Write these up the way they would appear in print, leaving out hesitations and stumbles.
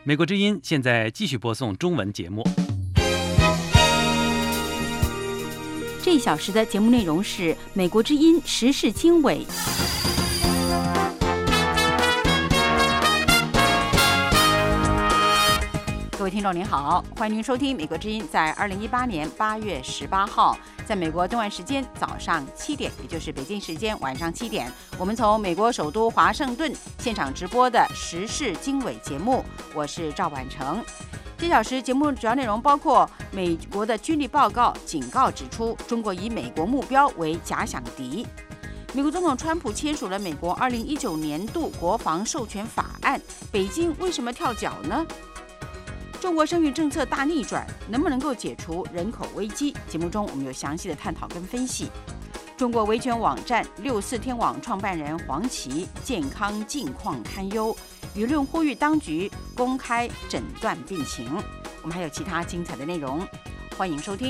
美国之音现在继续播送中文节目。 这一小时的节目内容是美国之音时事经纬。各位听众您好，欢迎您收听美国之音在2018年8月18号，在美国东岸时间早上7点，也就是北京时间晚上7点，我们从美国首都华盛顿现场直播的时事经纬节目，我是赵婉成。这小时节目主要内容包括美国的军力报告警告指出，中国以美国目标为假想敌。美国总统川普签署了美国2019年度国防授权法案，北京为什么跳脚呢？中国生育政策大逆转，能不能够解除人口危机？节目中我们有详细的探讨跟分析。中国维权网站64天网创办人黄琦健康境况堪忧，舆论呼吁当局公开诊断病情。我们还有其他精彩的内容，欢迎收听。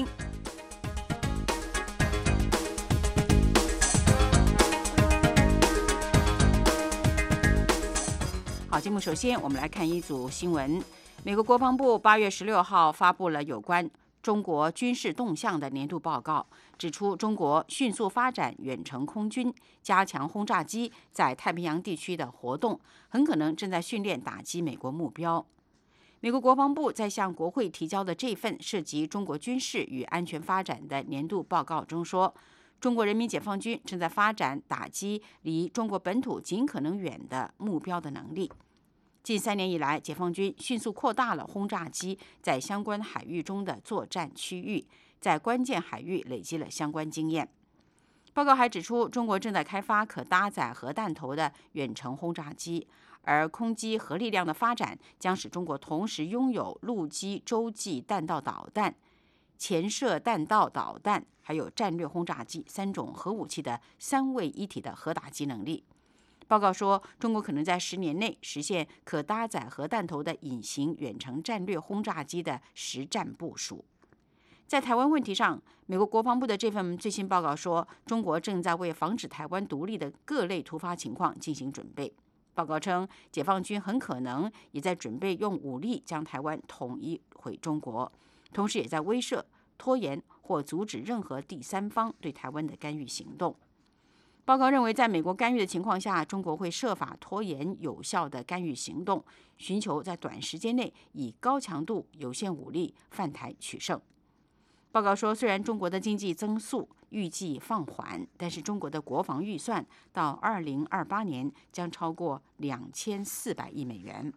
好，节目首先我们来看一组新闻。美国国防部8月16号发布了有关中国军事动向的年度报告，指出中国迅速发展远程空军，加强轰炸机在太平洋地区的活动，很可能正在训练打击美国目标。美国国防部在向国会提交的这份涉及中国军事与安全发展的年度报告中说，中国人民解放军正在发展打击离中国本土尽可能远的目标的能力。近3年以来，解放军迅速扩大了轰炸机在相关海域中的作战区域，在关键海域累积了相关经验。报告还指出，中国正在开发可搭载核弹头的远程轰炸机，而空机核力量的发展将使中国同时拥有陆基洲际弹道导弹、潜射弹道导弹，还有战略轰炸机3种核武器的3位一体的核打击能力。报告说，中国可能在10年内实现可搭载核弹头的隐形远程战略轰炸机的实战部署。在台湾问题上，美国国防部的这份最新报告说，中国正在为防止台湾独立的各类突发情况进行准备。报告称，解放军很可能也在准备用武力将台湾统一回中国，同时也在威慑、拖延或阻止任何第三方对台湾的干预行动。报告认为，在美国干预的情况下，中国会设法拖延有效的干预行动，寻求在短时间内以高强度有限武力犯台取胜。报告说，虽然中国的经济增速预计放缓，但是中国的国防预算到2028年将超过2400亿美元。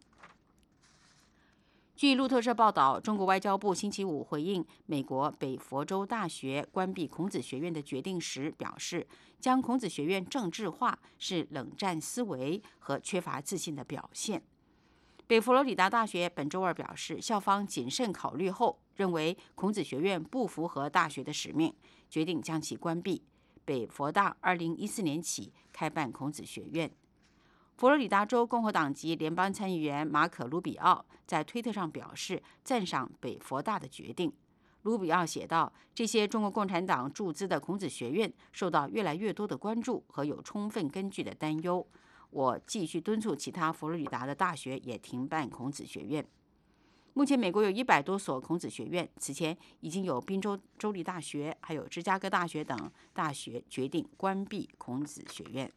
据路透社报道，中国外交部星期五回应美国北佛州大学关闭孔子学院的决定时表示，将孔子学院政治化是冷战思维和缺乏自信的表现。北佛罗里达大学本周二表示，校方谨慎考虑后认为孔子学院不符合大学的使命，决定将其关闭。北佛大2014年起开办孔子学院。佛罗里达州共和党籍联邦参议员马可·卢比奥在推特上表示赞赏北佛大的决定。卢比奥写道：“这些中国共产党注资的孔子学院受到越来越多的关注和有充分根据的担忧。我继续敦促其他佛罗里达的大学也停办孔子学院。”目前，美国有100多所孔子学院，此前已经有宾州州立大学还有芝加哥大学等大学决定关闭孔子学院。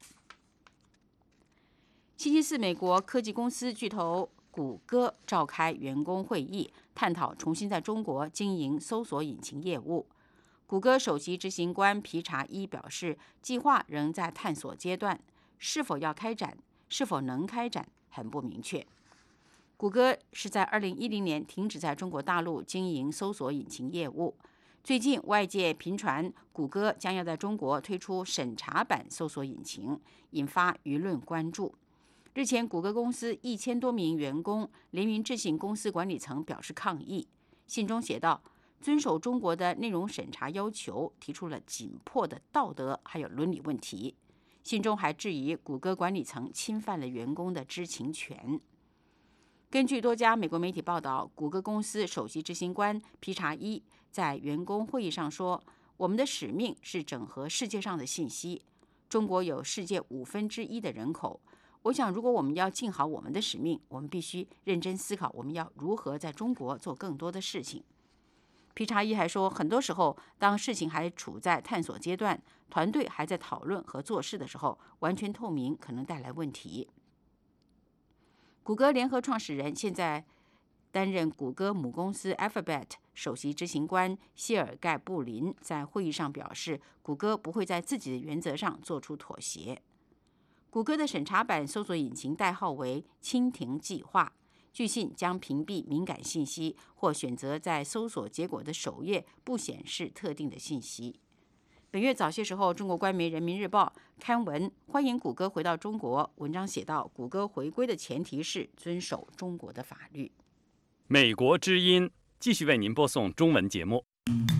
星期四，美国科技公司巨头谷歌召开员工会议，探讨重新在中国经营搜索引擎业务。谷歌首席执行官皮查伊表示，计划仍在探索阶段，是否要开展、是否能开展很不明确。谷歌是在2010年停止在中国大陆经营搜索引擎业务。最近，外界频传谷歌将要在中国推出审查版搜索引擎，引发舆论关注。日前，谷歌公司1000多名员工联名致信公司管理层表示抗议。信中写道，遵守中国的内容审查要求提出了紧迫的道德还有伦理问题。信中还质疑谷歌管理层侵犯了员工的知情权。根据多家美国媒体报道，谷歌公司首席执行官皮查伊在员工会议上说：“我们的使命是整合世界上的信息。中国有世界1/5的人口。 我想，如果我们要尽好我们的使命，我们必须认真思考我们要如何在中国做更多的事情。皮查伊还说，很多时候，当事情还处在探索阶段，团队还在讨论和做事的时候，完全透明可能带来问题。谷歌联合创始人现在担任谷歌母公司 Alphabet 首席执行官谢尔盖·布林在会议上表示，谷歌不会在自己的原则上做出妥协。谷歌的审查版搜索引擎代号为“蜻蜓计划”，据信将屏蔽敏感信息或选择在搜索结果的首页不显示特定的信息。本月早些时候，中国官媒《人民日报》刊文欢迎谷歌回到中国。文章写道，谷歌回归的前提是遵守中国的法律。 美国之音继续为您播送中文节目。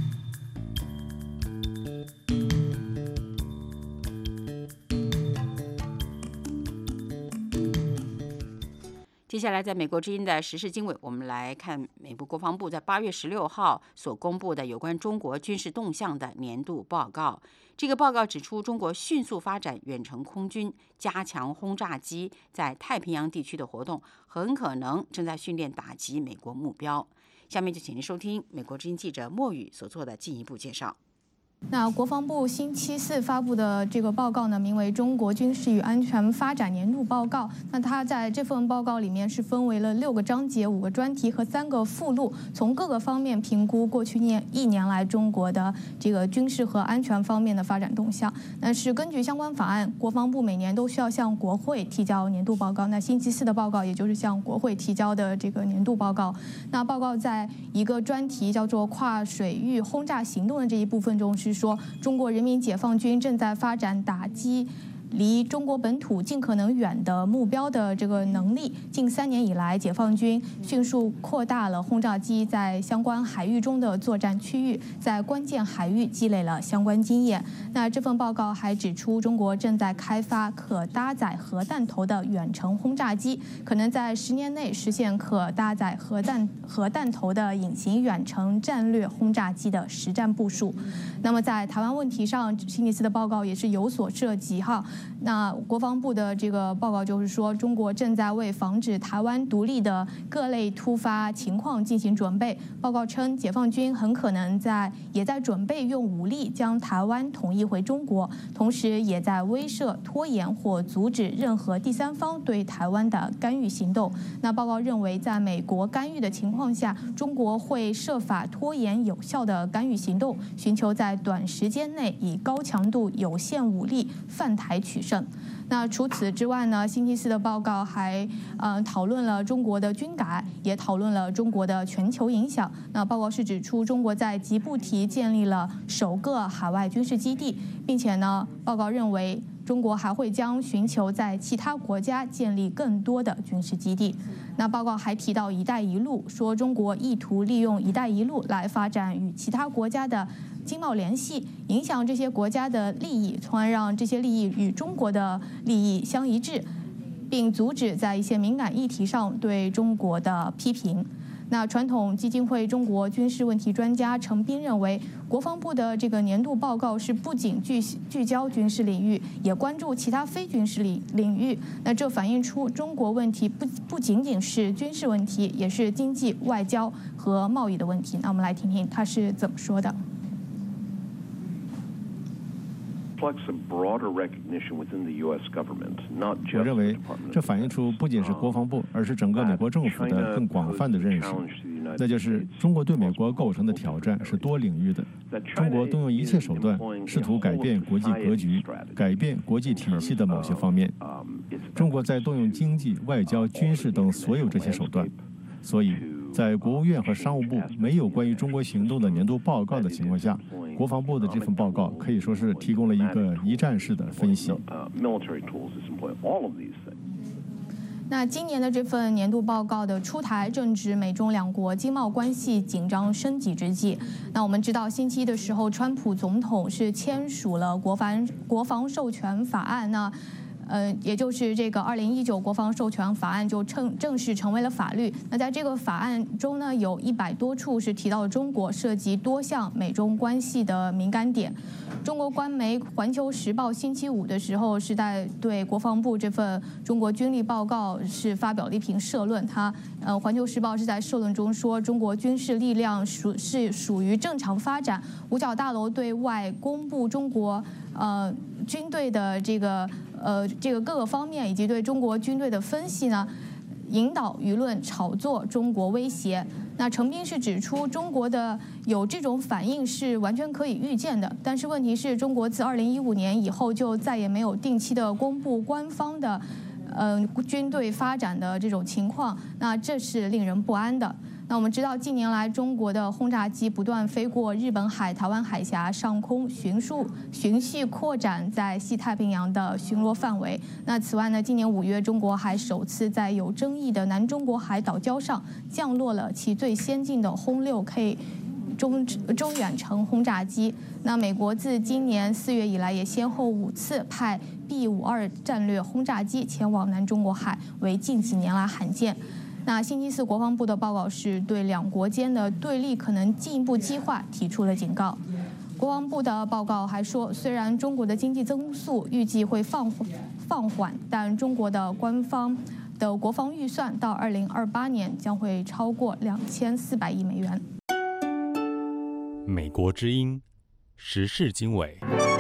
接下来，在美国之音的时事经纬，我们来看美国国防部在8月16号所公布的有关中国军事动向的年度报告。这个报告指出，中国迅速发展远程空军，加强轰炸机在太平洋地区的活动，很可能正在训练打击美国目标。下面就请您收听美国之音记者莫宇所做的进一步介绍。 那国防部星期四发布的这个报告呢，名为《中国军事与安全发展年度报告》。那它在这份报告里面是分为了6个章节、5个专题和3个附录，从各个方面评估过去一年来中国的这个军事和安全方面的发展动向。那是根据相关法案，国防部每年都需要向国会提交年度报告。那星期四的报告也就是向国会提交的这个年度报告。那报告在一个专题叫做跨水域轰炸行动的这一部分中是说，中国人民解放军正在发展打击离中国本土尽可能远的目标的这个能力。近3年以来，解放军迅速扩大了轰炸机在相关海域中的作战区域，在关键海域积累了相关经验。那这份报告还指出，中国正在开发可搭载核弹头的远程轰炸机，可能在10年内实现可搭载核弹头的隐形远程战略轰炸机的实战部署。那么在台湾问题上，星期四的报告也是有所涉及哈。那国防部的这个报告就是说，中国正在为防止台湾独立的各类突发情况进行准备。报告称，解放军很可能也在准备用武力将台湾统一回中国，同时也在威慑、拖延或阻止任何第三方对台湾的干预行动。那报告认为，在美国干预的情况下，中国会设法拖延有效的干预行动，寻求在短时间内以高强度有限武力犯台取胜。那除此之外呢，星期四的报告还讨论了中国的军改，也讨论了中国的全球影响。那报告是指出，中国在吉布提建立了首个海外军事基地，并且呢，报告认为中国还会将寻求在其他国家建立更多的军事基地。那报告还提到“一带一路”，说中国意图利用“一带一路”来发展与其他国家的经贸联系，影响这些国家的利益，从而让这些利益与中国的利益相一致，并阻止在一些敏感议题上对中国的批评。那传统基金会中国军事问题专家程斌认为，国防部的这个年度报告是不仅聚焦军事领域，也关注其他非军事领域。那这反映出中国问题不仅仅是军事问题，也是经济、外交和贸易的问题。那我们来听听他是怎么说的。 我认为，这反映出不仅是国防部，而是整个美国政府的更广泛的认识，那就是中国对美国构成的挑战是多领域的。中国动用一切手段，试图改变国际格局，改变国际体系的某些方面。中国在动用经济、外交、军事等所有这些手段，所以在国务院和商务部没有关于中国行动的年度报告的情况下，国防部的这份报告可以说是提供了一个一站式的分析。 那今年的这份年度报告的出台，正值美中两国经贸关系紧张升级之际。那我们知道，星期一的时候，川普总统是签署了国防授权法案。那也就是这个2019国防授权法案就正式成为了法律。那在这个法案中呢，有100多处是提到了中国，涉及多项美中关系的敏感点。中国官媒《环球时报》星期五的时候是在对国防部这份中国军力报告是发表了一评社论。《环球时报》是在社论中说，中国军事力量属于正常发展。五角大楼对外公布中国军队的这个各个方面以及对中国军队的分析呢，引导舆论炒作中国威胁。那程斌是指出，中国的有这种反应是完全可以预见的，但是问题是中国自2015年以后就再也没有定期的公布官方的军队发展的这种情况，那这是令人不安的。那我们知道，近年来中国的轰炸机不断飞过日本海、台湾海峡上空，循序扩展在西太平洋的巡逻范围。那此外呢，今年5月，中国还首次在有争议的南中国海岛礁上降落了其最先进的轰6K 中远程轰炸机。那美国自今年4月以来，也先后5次派 B-52战略轰炸机前往南中国海，为近几年来罕见。那星期四国防部的报告是对两国间的对立可能进一步激化提出了警告。国防部的报告还说，虽然中国的经济增速预计会放缓，但中国的官方的国防预算到2028年将会超过2400亿美元。 美国之音时事经纬。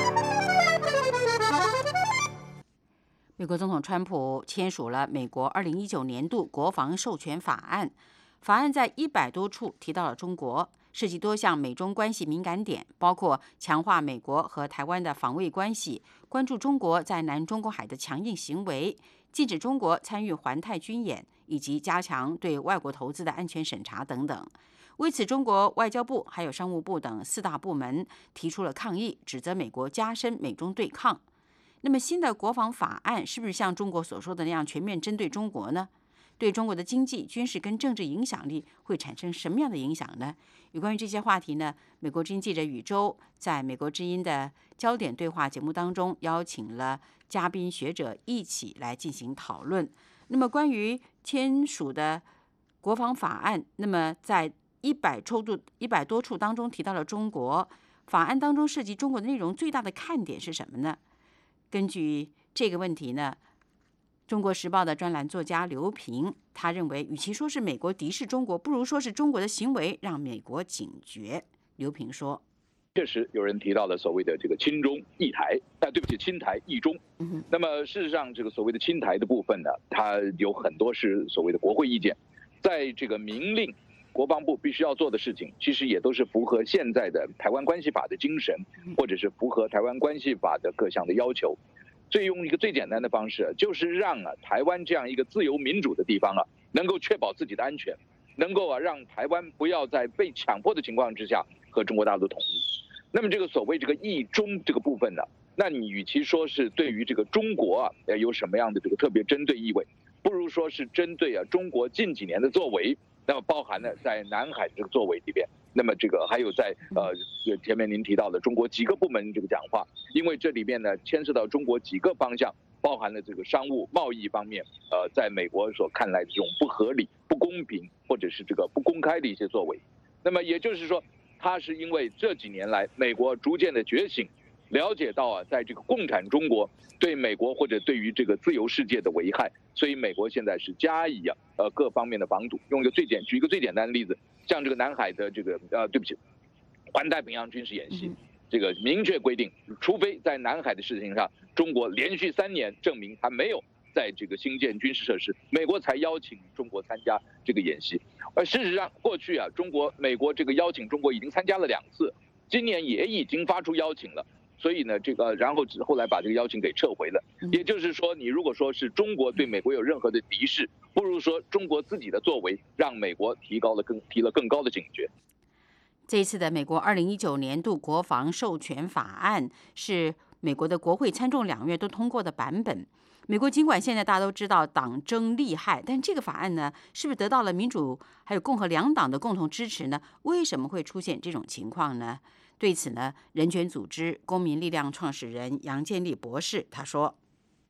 美国总统川普签署了美国2019年度国防授权法案，法案在100多处提到了中国，涉及多项美中关系敏感点，包括强化美国和台湾的防卫关系，关注中国在南中国海的强硬行为，禁止中国参与环太军演，以及加强对外国投资的安全审查等等。为此，中国外交部还有商务部等4大部门提出了抗议，指责美国加深美中对抗。那么新的国防法案是不是像中国所说的那样全面针对中国呢？对中国的经济、军事跟政治影响力会产生什么样的影响呢？有关于这些话题呢，美国之音记者宇宙在美国之音的焦点对话节目当中邀请了嘉宾学者一起来进行讨论。那么关于签署的国防法案，那么在100多处当中提到了中国，法案当中涉及中国的内容最大的看点是什么呢？根据这个问题呢，中国时报的专栏作家刘平，他认为与其说是美国敌视中国，不如说是中国的行为让美国警觉。刘平说， 确实有人提到了所谓的这个亲中抑台，对不起，亲台抑中。那么事实上，这个所谓的亲台的部分呢，它有很多是所谓的国会意见，在这个明令国防部必须要做的事情，其实也都是符合现在的台湾关系法的精神，或者是符合台湾关系法的各项的要求。所以用一个最简单的方式，就是让台湾这样一个自由民主的地方能够确保自己的安全，能够让台湾不要在被强迫的情况之下和中国大陆统一。那么这个所谓这个抑中这个部分呢，那你与其说是对于这个中国有什么样的这个特别针对意味，不如说是针对中国近几年的作为。那么包含了在南海这个作为里边，那么这个还有在前面您提到的中国几个部门这个讲话，因为这里面呢牵涉到中国几个方向，包含了这个商务贸易方面，在美国所看来的这种不合理、不公平或者是这个不公开的一些作为。那么也就是说，它是因为这几年来美国逐渐的觉醒，了解到在这个共产中国对美国或者对于这个自由世界的危害，所以美国现在是加以各方面的防堵。举一个最简单的例子，像这个南海的这个对不起，环太平洋军事演习，这个明确规定，除非在南海的事情上，中国连续3年证明它没有在这个新建军事设施，美国才邀请中国参加这个演习。而事实上，过去美国这个邀请中国已经参加了2次，今年也已经发出邀请了。所以呢，然后来把这个邀请给撤回了。也就是说，你如果说是中国对美国有任何的敌视，不如说中国自己的作为让美国提了更高的警觉。 这一次的美国2019年度国防授权法案是美国的国会参众两院都通过的版本。美国尽管现在大家都知道党争厉害，但这个法案呢，是不是得到了民主还有共和两党的共同支持呢？为什么会出现这种情况呢？对此呢，人权组织公民力量创始人杨建立博士他说：“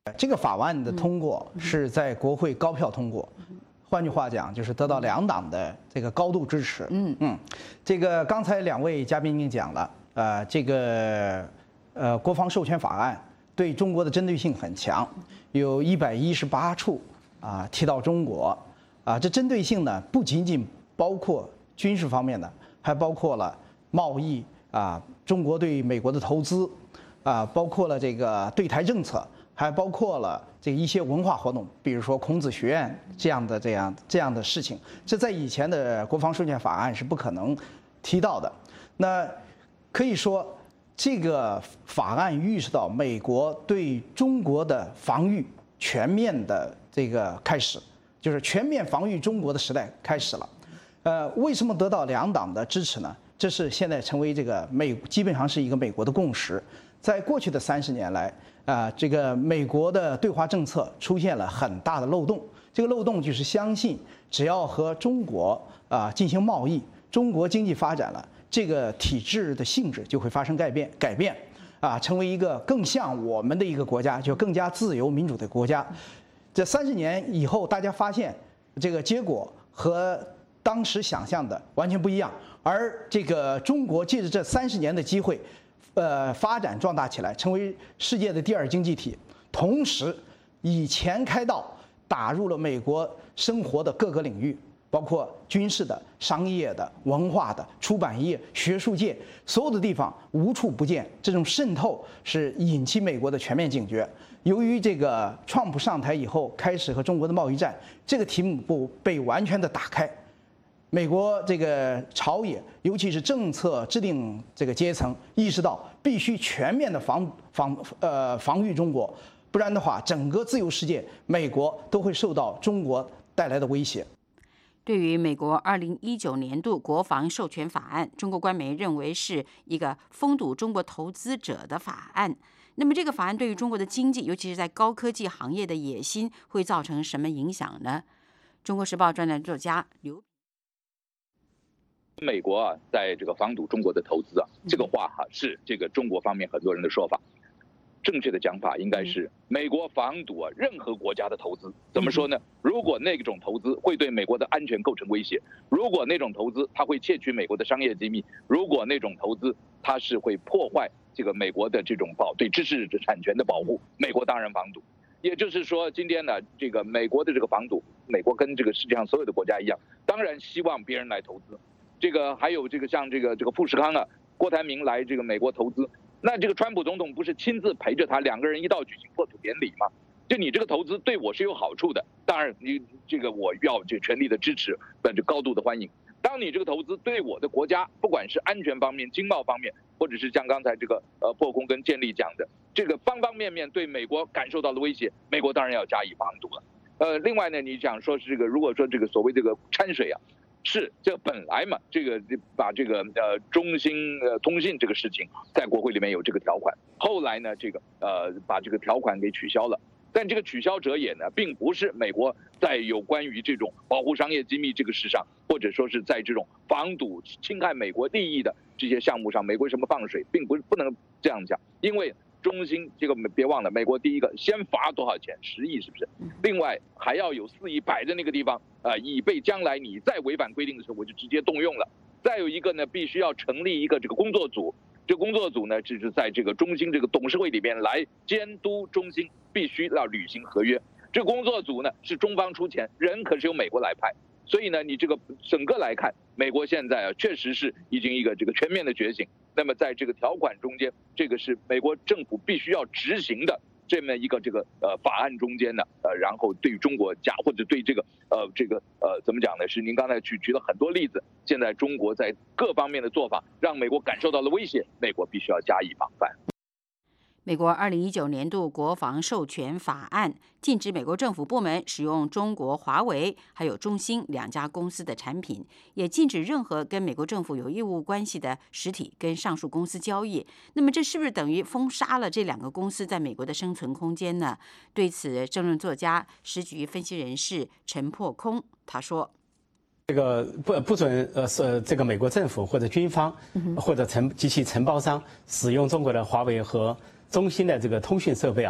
这个法案的通过是在国会高票通过，换句话讲，就是得到2党的这个高度支持。这个刚才2位嘉宾已经讲了，这个国防授权法案对中国的针对性很强，有118处提到中国，这针对性呢不仅仅包括军事方面的，还包括了贸易中国对美国的投资包括了这个对台政策。还包括了这一些文化活动，比如说孔子学院这样的事情，这在以前的国防授权法案是不可能提到的。那可以说，这个法案预示到美国对中国的防御全面的这个开始，就是全面防御中国的时代开始了。为什么得到2党的支持呢？这是现在成为这个基本上是一个美国的共识。在过去的30年来。这个美国的对华政策出现了很大的漏洞，这个漏洞就是相信只要和中国进行贸易，中国经济发展了，这个体制的性质就会发生改变，成为一个更像我们的一个国家，就更加自由民主的国家。这30年以后，大家发现这个结果和当时想象的完全不一样，而这个中国借着这30年的机会。发展壮大起来，成为世界的第2经济体，同时以钱开道，打入了美国生活的各个领域，包括军事的、商业的、文化的、出版业、学术界，所有的地方无处不见。这种渗透是引起美国的全面警觉。由于这个川普上台以后，开始和中国的贸易战，这个题目被完全的打开。美国这个朝野，尤其是政策制定这个阶层，意识到必须全面的防御中国，不然的话，整个自由世界，美国都会受到中国带来的威胁。 对于美国2019年度国防授权法案，中国官媒认为是一个封堵中国投资者的法案。那么，这个法案对于中国的经济，尤其是在高科技行业的野心，会造成什么影响呢？中国时报专栏作家刘。 美国在这个防堵中国的投资这个话是这个中国方面很多人的说法。正确的讲法应该是美国防堵任何国家的投资。怎么说呢？如果那种投资会对美国的安全构成威胁，如果那种投资它会窃取美国的商业机密，如果那种投资它是会破坏这个美国的这种对知识产权的保护，美国当然防堵。也就是说，今天呢，这个美国的这个防堵，美国跟这个世界上所有的国家一样，当然希望别人来投资。这个还有这个像这个富士康郭台铭来这个美国投资，那这个川普总统不是亲自陪着他2个人一道举行破土典礼吗？就你这个投资对我是有好处的，当然你这个我要这全力的支持，高度的欢迎。当你这个投资对我的国家，不管是安全方面、经贸方面，或者是像刚才这个破空跟建立讲的，这个方方面面对美国感受到了威胁，美国当然要加以防堵了。另外呢，你讲说是这个，如果说这个所谓这个掺水是这本来嘛，这个把这个中兴通信这个事情在国会里面有这个条款，后来呢这个把这个条款给取消了。但这个取消者也呢，并不是美国在有关于这种保护商业机密这个事上，或者说是在这种防堵侵害美国利益的这些项目上，美国什么放水，并不能这样讲，因为中兴这个别忘了，美国第一个先罚多少钱，10亿是不是？另外还要有4亿摆在那个地方以备将来你再违反规定的时候，我就直接动用了。再有一个呢，必须要成立一个这个工作组，这工作组呢，就是在这个中兴这个董事会里面来监督中兴必须要履行合约。这工作组呢是中方出钱，人可是由美国来派。所以呢，你这个整个来看，美国现在确实是已经一个这个全面的觉醒。那么在这个条款中间，这个是美国政府必须要执行的这么一个这个法案中间呢，然后对于中国或者对这个怎么讲呢？是您刚才举了很多例子，现在中国在各方面的做法让美国感受到了威胁，美国必须要加以防范。 美国2019年度国防授权法案禁止美国政府部门使用中国华为还有中兴2家公司的产品，也禁止任何跟美国政府有业务关系的实体跟上述公司交易。那么这是不是等于封杀了这2个公司在美国的生存空间呢？对此，政论作家、时局分析人士陈破空他说：“ 这个不准这个美国政府或者军方或者及其承包商使用中国的华为和中兴的这个通讯设备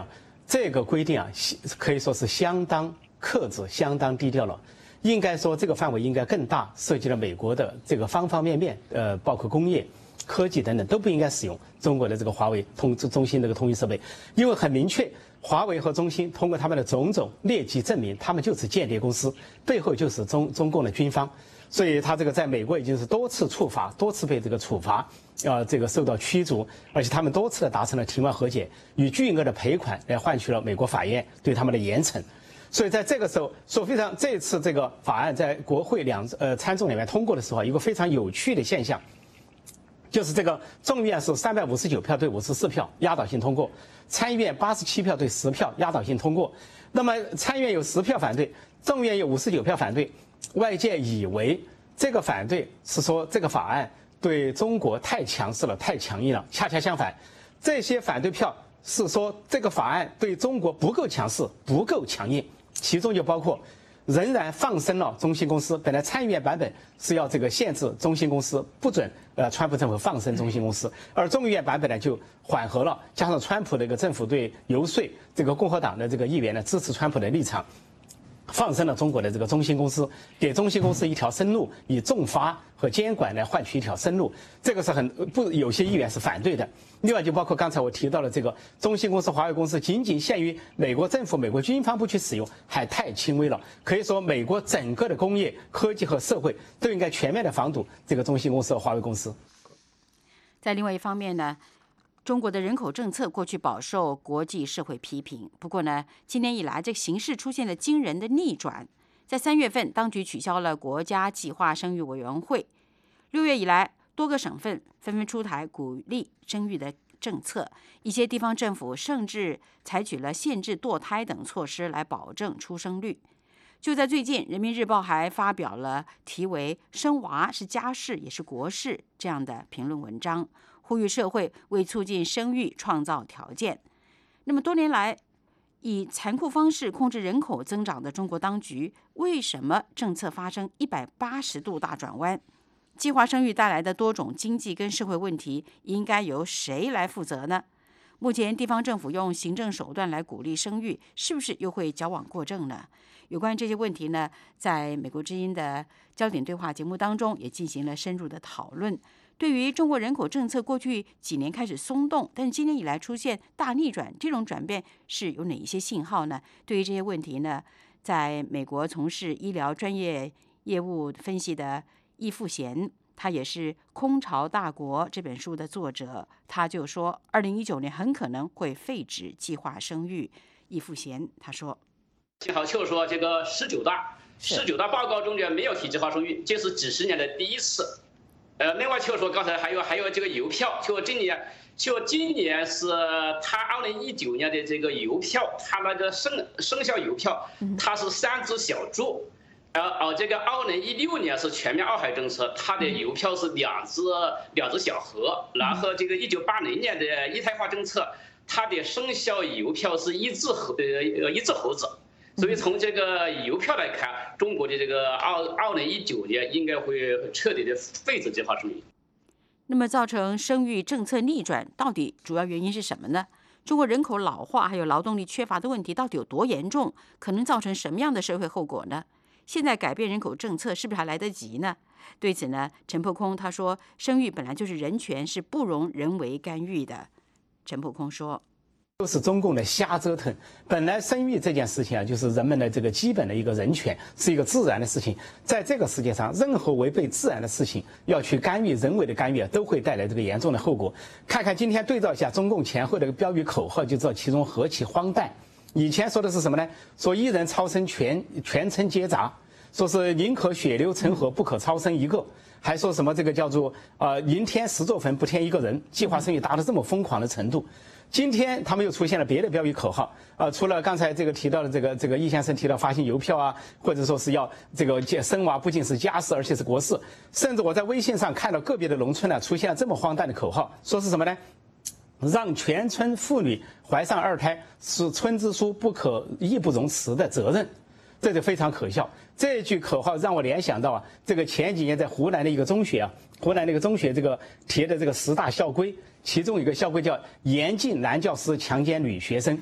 这个规定啊，可以说是相当克制、相当低调了。应该说，这个范围应该更大，涉及了美国的这个方方面面，包括工业、科技等等，都不应该使用中国的这个华为中兴这个通讯设备，因为很明确，华为和中兴通过他们的种种劣迹证明，他们就是间谍公司，背后就是中共的军方。所以他这个在美国已经是多次触发，多次被这个处罚，这个受到驱逐，而且他们多次的达成了庭外和解，以巨额的赔款来换取了美国法院对他们的严惩。所以在这个时候，非常这次这个法案在国会参众两院通过的时候，一个非常有趣的现象，就是这个众议院是359票对54票压倒性通过，参议院87票对10票压倒性通过。那么参议院有10票反对，众议院有59票反对。外界以为这个反对是说这个法案对中国太强势了、太强硬了，恰恰相反，这些反对票是说这个法案对中国不够强势、不够强硬，其中就包括仍然放生了中兴公司。本来参议院版本是要这个限制中兴公司，不准川普政府放生中兴公司，而众议院版本呢就缓和了，加上川普的一个政府对游说这个共和党的这个议员呢支持川普的立场。放生了中国的这个中兴公司，给中兴公司一条生路，以重罚和监管来换取一条生路，这个是有些议员是反对的。另外就包括刚才我提到的这个中兴公司、华为公司，仅仅限于美国政府、美国军方不去使用，还太轻微了。可以说，美国整个的工业、科技和社会都应该全面的防堵这个中兴公司和华为公司。 在另外一方面呢，中国的人口政策过去饱受国际社会批评，不过呢，今年以来这个形势出现了惊人的逆转。在3月份，当局取消了国家计划生育委员会。6月以来，多个省份纷纷出台鼓励生育的政策，一些地方政府甚至采取了限制堕胎等措施来保证出生率。就在最近，《人民日报》还发表了题为“生娃是家事也是国事”这样的评论文章，呼吁社会为促进生育创造条件。那么多年来，以残酷方式控制人口增长的中国当局，为什么政策发生180度大转弯？计划生育带来的多种经济跟社会问题，应该由谁来负责呢？目前地方政府用行政手段来鼓励生育，是不是又会矫枉过正呢？有关这些问题呢，在美国之音的焦点对话节目当中也进行了深入的讨论。对于中国人口政策过去几年开始松动，但是今年以来出现大逆转，这种转变是有哪一些信号呢？对于这些问题呢，在美国从事医疗专业业务分析的易富贤，他也是《空巢大国》这本书的作者，他就说2019年很可能会废止计划生育。易富贤他说， 幸好就是说这个19大报告中间没有提计划生育，这是几十年的第一次。另外就是说刚才还有这个邮票，就今年是他2019年的这个邮票，他那个生效邮票，它是3只小猪。这个2016年是全面2孩政策，它的邮票是2只小河。然后这个1980年的一胎化政策，它的生效邮票是一只猴子。所以从这个邮票来看，中国的这个2019年应该会彻底的废止计划生育。 那么造成生育政策逆转，到底主要原因是什么呢？中国人口老化还有劳动力缺乏的问题到底有多严重？可能造成什么样的社会后果呢？现在改变人口政策是不是还来得及呢？对此呢，陈破空他说，生育本来就是人权，是不容人为干预的。陈破空说， 都是中共的瞎折腾。本来生育这件事情啊，就是人们的这个基本的一个人权，是一个自然的事情。在这个世界上，任何违背自然的事情，要去干预、人为的干预，都会带来这个严重的后果。看看今天对照一下中共前后的标语口号，就知道其中何其荒诞。以前说的是什么呢？说一人超生全村皆杂，说是宁可血流成河，不可超生一个。还说什么这个叫做宁添10座坟，不添一个人。计划生育达到这么疯狂的程度。今天他们又出现了别的标语口号，除了刚才这个提到的这个易先生提到发行邮票啊，或者说是要这个生娃不仅是家事，而且是国事。甚至我在微信上看到个别的农村呢出现了这么荒诞的口号，说是什么呢？让全村妇女怀上2胎是村支书义不容辞的责任，这就非常可笑。这句口号让我联想到这个前几年在湖南的一个中学湖南那个中学这个贴的这个10大校规，其中有一个校规叫严禁男教师强奸女学生。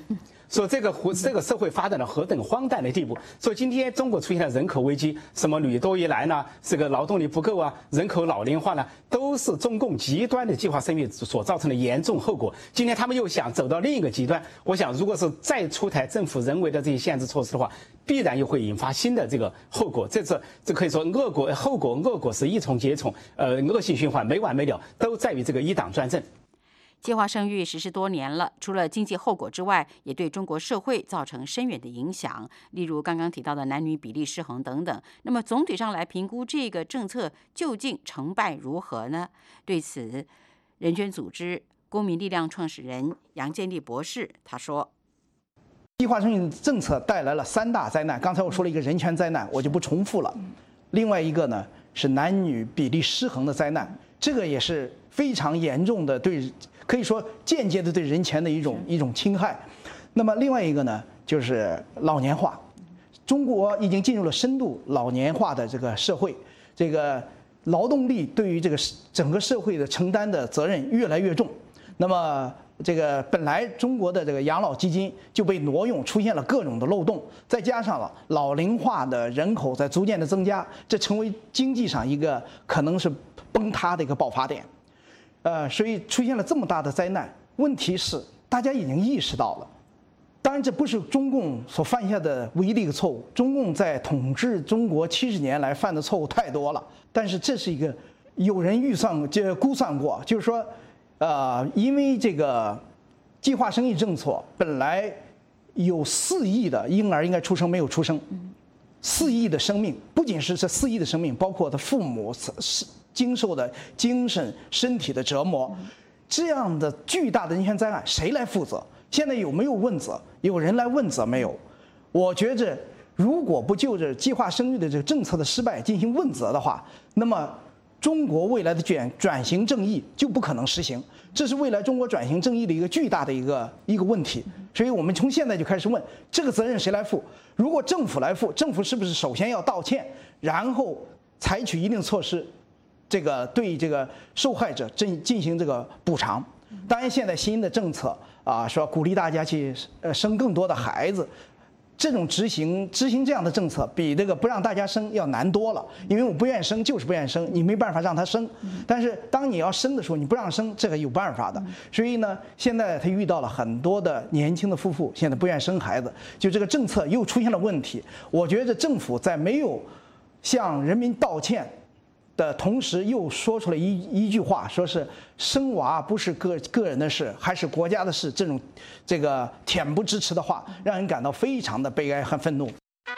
说这个社会发展到何等荒诞的地步。说今天中国出现了人口危机，什么女多一男呢，这个劳动力不够啊，人口老龄化呢，都是中共极端的计划生育所造成的严重后果。今天他们又想走到另一个极端，我想如果是再出台政府人为的这些限制措施的话，必然又会引发新的这个后果。这可以说恶果是一重接重，恶性循环没完没了，都在于这个一党专政。 计划生育实施多年了，除了经济后果之外，也对中国社会造成深远的影响，例如刚刚提到的男女比例失衡等等。那么总体上来评估这个政策究竟成败如何呢？对此，人权组织公民力量创始人杨建立博士他说：“ 计划生育政策带来了3大灾难，刚才我说了一个人权灾难，我就不重复了。另外一个呢是男女比例失衡的灾难，这个也是非常严重的可以说间接的对人权的一种侵害。那么另外一个呢，就是老年化。中国已经进入了深度老年化的这个社会，这个劳动力对于这个整个社会的承担的责任越来越重。那么这个本来中国的这个养老基金就被挪用，出现了各种的漏洞，再加上了老龄化的人口在逐渐的增加，这成为经济上一个可能是崩塌的一个爆发点。所以出现了这么大的灾难。问题是大家已经意识到了，当然这不是中共所犯下的唯一的一个错误，中共在统治中国70年来犯的错误太多了。但是这是一个有人估算过，就是说，因为这个计划生育政策本来有4亿的婴儿应该出生没有出生，4亿的生命，不仅是这4亿的生命，包括他父母经受的精神身体的折磨，这样的巨大的人权灾难谁来负责？现在有没有问责？有人来问责没有？我觉着如果不就着计划生育的这个政策的失败进行问责的话，那么中国未来的转型正义就不可能实行，这是未来中国转型正义的一个巨大的一个问题。所以我们从现在就开始问，这个责任谁来负？如果政府来负，政府是不是首先要道歉，然后采取一定措施，这个对这个受害者进行这个补偿？当然，现在新的政策说鼓励大家去生更多的孩子。这种执行这样的政策，比这个不让大家生要难多了。因为我不愿意生就是不愿意生，你没办法让他生。但是当你要生的时候，你不让生，这个有办法的。所以呢，现在他遇到了很多的年轻的夫妇，现在不愿意生孩子，就这个政策又出现了问题。我觉得政府在没有向人民道歉的同时，又说出了一句话，说是生娃不是个人的事，还是国家的事。这个恬不知耻的话，让人感到非常的悲哀和愤怒。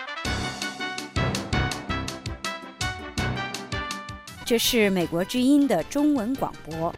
这是美国之音的中文广播。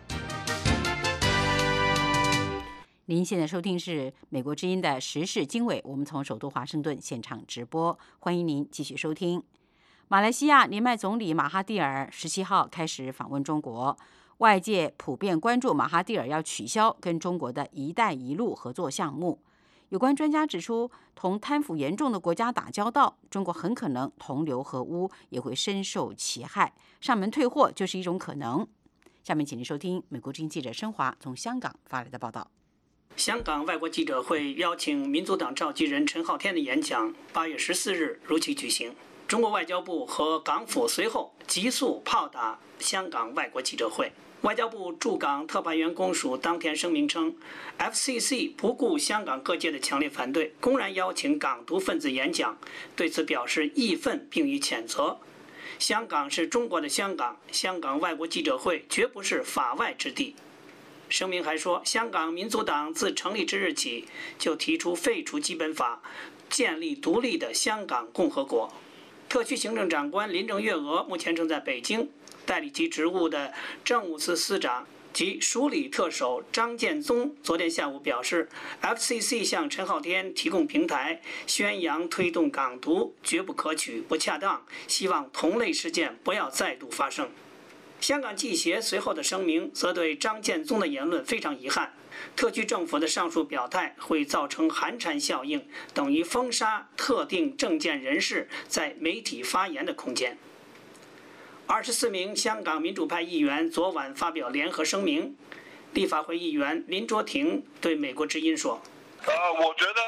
您现在收听是美国之音的时事经纬，我们从首都华盛顿现场直播，欢迎您继续收听。马来西亚年迈总理马哈蒂尔17号开始访问中国，外界普遍关注马哈蒂尔要取消跟中国的一带一路合作项目。有关专家指出，同贪腐严重的国家打交道，中国很可能同流合污，也会深受其害。上门退货就是一种可能。下面请您收听美国之音记者申华从香港发来的报道。 香港外国记者会邀请民主党召集人陈浩天的演讲8月14日如期举行。中国外交部和港府随后急速炮打香港外国记者会。外交部驻港特派员公署当天声明称 ，FCC 不顾香港各界的强烈反对，公然邀请港独分子演讲，对此表示义愤并予谴责。香港是中国的香港，香港外国记者会绝不是法外之地。声明还说，香港民族党自成立之日起就提出废除基本法，建立独立的香港共和国。特区行政长官林郑月娥目前正在北京，代理其职务的政务司司长及署理特首张建宗昨天下午表示 ，FCC 向陈浩天提供平台，宣扬推动港独绝不可取、不恰当，希望同类事件不要再度发生。香港记协随后的声明则对张建宗的言论非常遗憾，特区政府的上述表态会造成寒蝉效应，等于封杀特定政见人士在媒体发言的空间。24名香港民主派议员昨晚发表联合声明，立法会议员林卓廷对美国之音说：“ 我觉得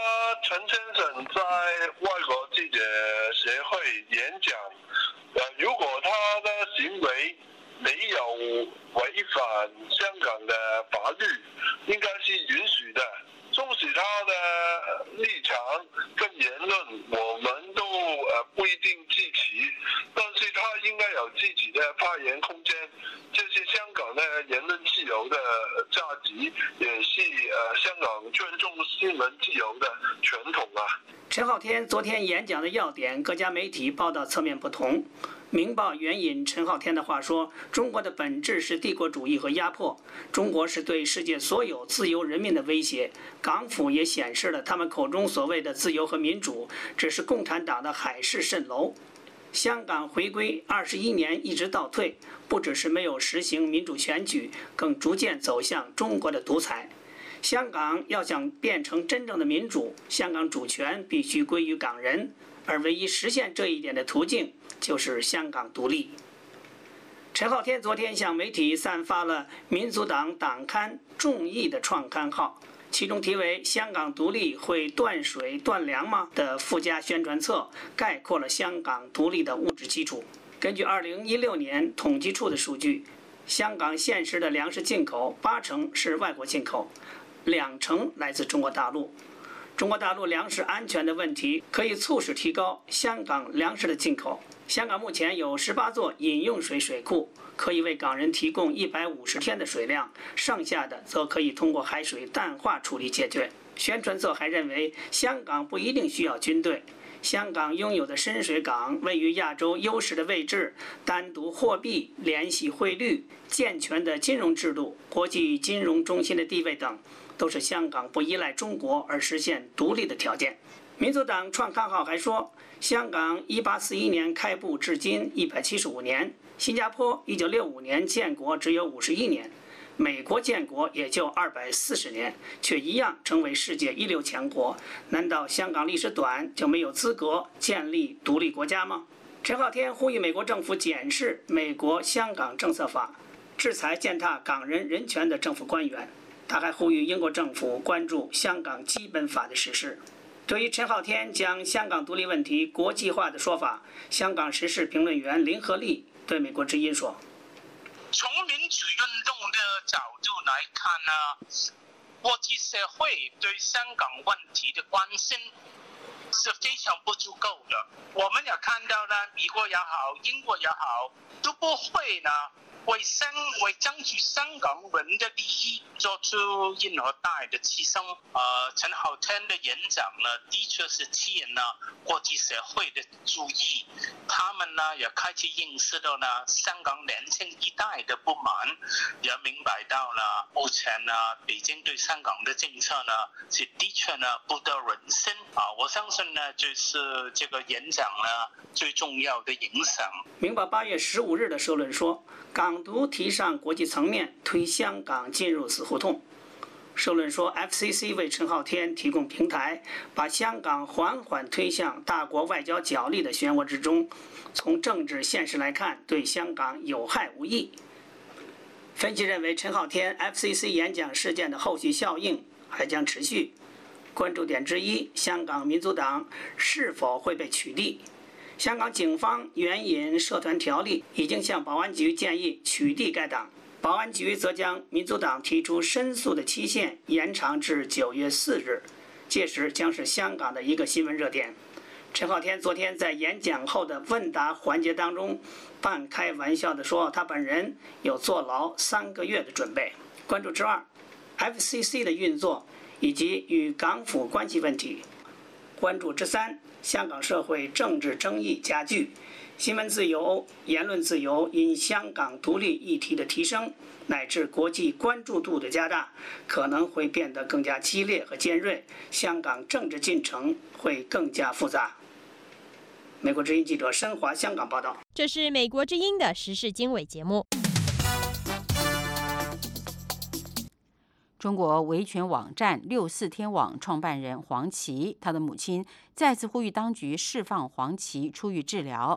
陈先生在外国记者协会演讲，如果他的行为没有违反香港的法律，应该是允许的。纵使他的立场跟言论我们都不一定支持，但是他应该有自己的发言空间。这是香港的言论自由的价值，也是香港尊重新闻自由的传统啊。 陈浩天昨天演讲的要点，各家媒体报道侧面不同。明报援引陈浩天的话说，中国的本质是帝国主义和压迫，中国是对世界所有自由人民的威胁。港府也显示了他们口中所谓的自由和民主，只是共产党的海市蜃楼。香港回归21年一直倒退，不只是没有实行民主选举，更逐渐走向中国的独裁。香港要想变成真正的民主，香港主权必须归于港人，而唯一实现这一点的途径就是香港独立。陈浩天昨天向媒体散发了民族党党刊《众义》的创刊号，其中题为"香港独立会断水断粮吗"的附加宣传册，概括了香港独立的物质基础。根据2016年统计处的数据，香港现时的粮食进口80%是外国进口，2%来自中国大陆。中国大陆粮食安全的问题可以促使提高香港粮食的进口。香港目前有18座饮用水水库，可以为港人提供150天的水量，剩下的则可以通过海水淡化处理解决。宣传册还认为，香港不一定需要军队。香港拥有的深水港、位于亚洲优势的位置、单独货币、联系汇率、健全的金融制度、国际金融中心的地位等，都是香港不依赖中国而实现独立的条件。民族党创刊号还说，香港1841年开埠至今175年，新加坡1965年建国只有51年，美国建国也就240年，却一样成为世界一流强国。难道香港历史短就没有资格建立独立国家吗？陈浩天呼吁美国政府检视美国香港政策法，制裁践踏港人人权的政府官员。他还呼吁英国政府关注香港基本法的实施。对于陈浩天将香港独立问题国际化的说法，香港时事评论员林和利对美国之音说： 从民主运动的角度来看呢，国际社会对香港问题的关心是非常不足够的。我们也看到呢，美国也好，英国也好，都不会呢为争取香港人的利益做出任何大的牺牲。陈浩天的演讲呢，的确是吸引了国际社会的注意，他们呢也开始认识到呢香港年轻一代的不满，也明白到了目前呢北京对香港的政策呢是的确呢不得人心。我相信呢就是这个演讲呢最重要的影响。 明报8月15日的社论说，港独提上国际层面，推香港进入死胡同。社论说 ，FCC 为陈浩天提供平台，把香港缓缓推向大国外交角力的漩涡之中。从政治现实来看，对香港有害无益。分析认为，陈浩天 FCC 演讲事件的后续效应还将持续。关注点之一，香港民族党是否会被取缔？香港警方援引社团条例，已经向保安局建议取缔该党。保安局则将民族党提出申诉的期限延长至9月4日，届时将是香港的一个新闻热点。陈浩天昨天在演讲后的问答环节当中，半开玩笑地说，他本人有坐牢3个月的准备。关注之二 ，FCC 的运作以及与港府关系问题。关注之三，香港社会政治争议加剧，新闻自由、言论自由因香港独立议题的提升，乃至国际关注度的加大，可能会变得更加激烈和尖锐，香港政治进程会更加复杂。美国之音记者申华香港报道。 这是美国之音的时事经纬节目。 中国维权网站64天网创办人黄琦，他的母亲再次呼吁当局释放黄琦出狱治疗。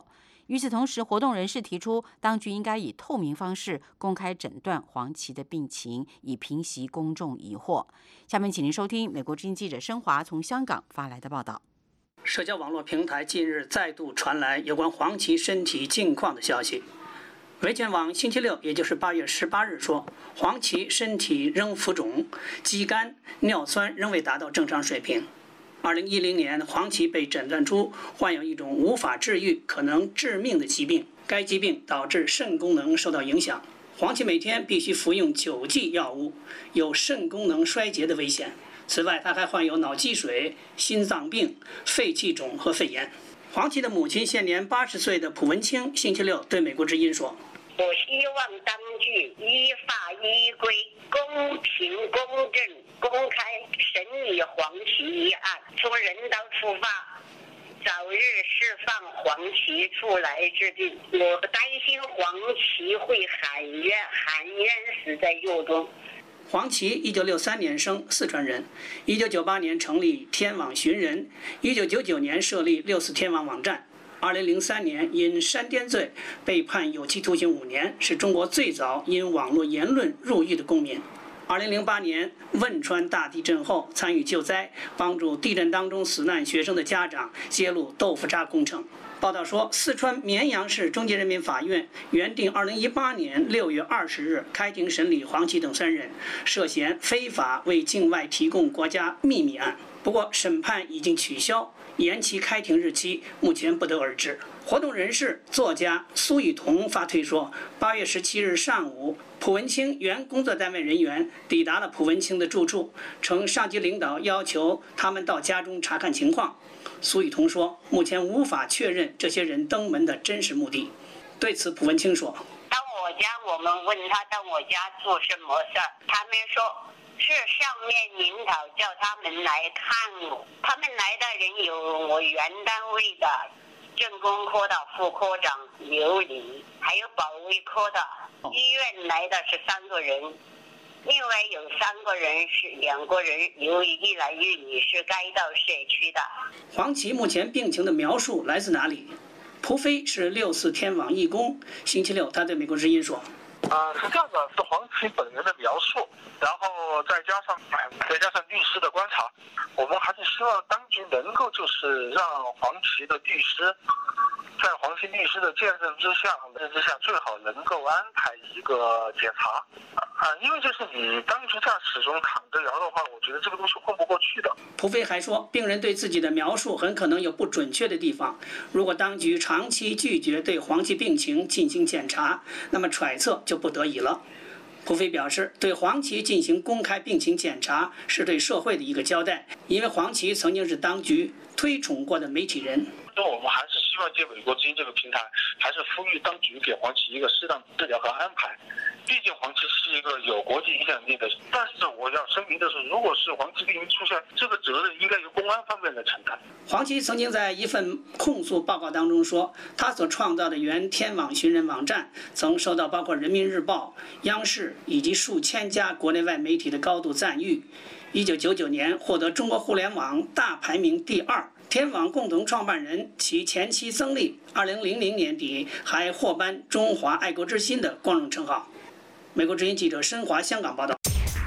与此同时，活动人士提出，当局应该以透明方式公开诊断黄芪的病情，以平息公众疑惑。下面请您收听美国之音记者申华从香港发来的报道。 社交网络平台近日再度传来有关黄芪身体近况的消息。维权网星期六，也就是8月18日说，黄芪身体仍浮肿，肌酐、尿酸仍未达到正常水平。2010年，黄芪被诊断出患有一种无法治愈、可能致命的疾病，该疾病导致肾功能受到影响。黄芪每天必须服用9剂药物，有肾功能衰竭的危险。此外，他还患有脑积水、心脏病、肺气肿和肺炎。黄芪的母亲现年80岁的蒲文清星期六对美国之音说：“ 我希望当局依法依规、公平公正、公开审理黄芪一案，从人道出发，早日释放黄芪出来治病。我担心黄芪会含冤死在狱中。” 黄芪1963年生，四川人。1998年成立天网寻人，1999年设立64天网网站。2003年因煽颠罪被判有期徒刑5年，是中国最早因网络言论入狱的公民。2008年汶川大地震后参与救灾，帮助地震当中死难学生的家长揭露豆腐渣工程。报道说，四川绵阳市中级人民法院原定2018年6月20日开庭审理黄芪等3人涉嫌非法为境外提供国家秘密案，不过审判已经取消，延期开庭日期目前不得而知。活动人士、作家苏雨桐发推说，8月17日上午，蒲文清原工作单位人员抵达了蒲文清的住处，称上级领导要求他们到家中查看情况。苏雨桐说，目前无法确认这些人登门的真实目的。对此，蒲文清说：“ 到我家，我们问他到我家做什么事儿，他们说是上面领导叫他们来看我。他们来的人有我原单位的政工科的副科长刘黎，还有保卫科的。医院来的是3个人。另外有2个人是2个人由于一男一女是该到社区的。” 黄芪目前病情的描述来自哪里？蒲飞是64天网义工，星期六他对美国之音说：“ 是这样的，是黄芪本人的描述，然后再加上律师的观察，我们还是希望当局能够就是让黄芪的律师。在黄芪律师的见证之下，最好能够安排一个检查，因为就是你当局这样始终躺着摇的话，我觉得这个东西混不过去的。” 蒲飞还说，病人对自己的描述很可能有不准确的地方，如果当局长期拒绝对黄芪病情进行检查，那么揣测就不得已了。蒲飞表示，对黄芪进行公开病情检查是对社会的一个交代，因为黄芪曾经是当局推崇过的媒体人。 我们还是希望借美国之音这个平台，还是呼吁当局给黄芪一个适当治疗和安排。毕竟黄芪是一个有国际影响力的，但是我要声明的是，如果是黄芪病出现，这个责任应该由公安方面来承担。 黄芪曾经在一份控诉报告当中说，他所创造的原天网寻人网站曾受到包括人民日报、央视以及数千家国内外媒体的高度赞誉。1999年获得中国互联网大排名第2。天网共同创办人，其前妻曾丽2000年底还获颁中华爱国之心的光荣称号。美国之音记者申华香港报道。